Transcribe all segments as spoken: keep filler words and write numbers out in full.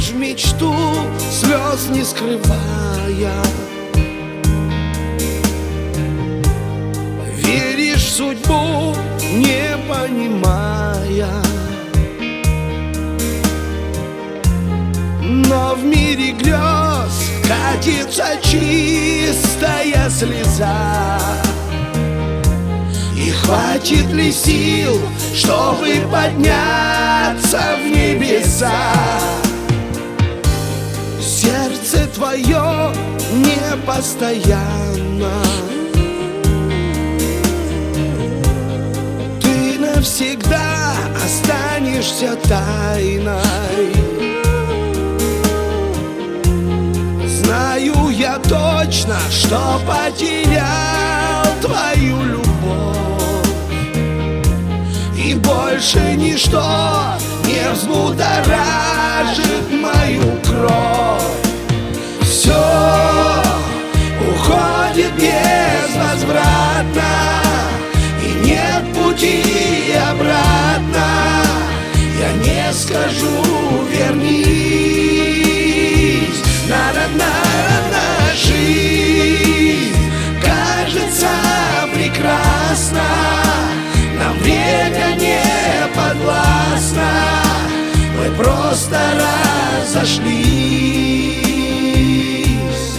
в мечту, слез не скрывая. Веришь в судьбу, не понимая, но в мире грез катится чистая слеза. И хватит ли сил, чтобы подняться в небеса? Сердце твое непостоянно, ты навсегда останешься тайной. Знаю я точно, что потерял твою любовь, и больше ничто не взбудоражит мою кровь. Все уходит безвозвратно, и нет пути обратно. Я не скажу вернись, на-на-на-на. Жизнь кажется прекрасна, нам время не подвластно, мы просто разошлись.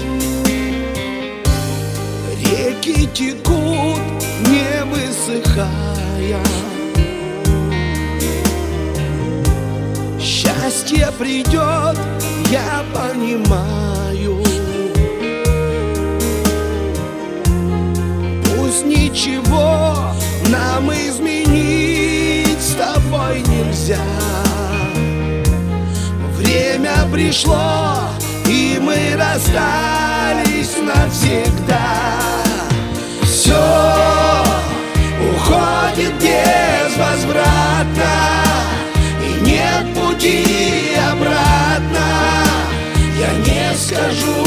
Реки текут, не высыхая, счастье придет, я понимаю. Пусть ничего нам изменить с тобой нельзя. Время пришло, и мы расстались навсегда. Все уходит безвозвратно, и нет пути обратно. Я не скажу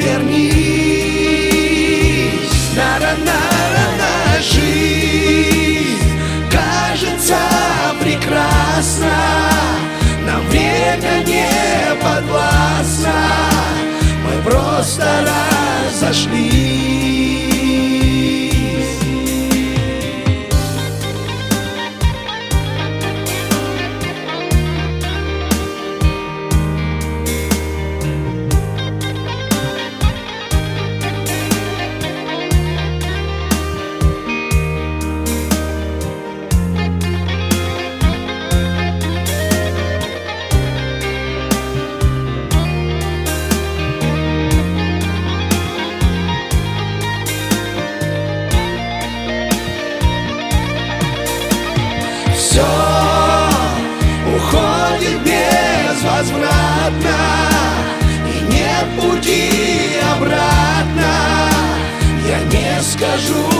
вернись, на-на-на-на. Жизнь кажется прекрасна, нам время не подвластно, мы просто разошлись. Все уходит безвозвратно, и нет пути обратно. Я не скажу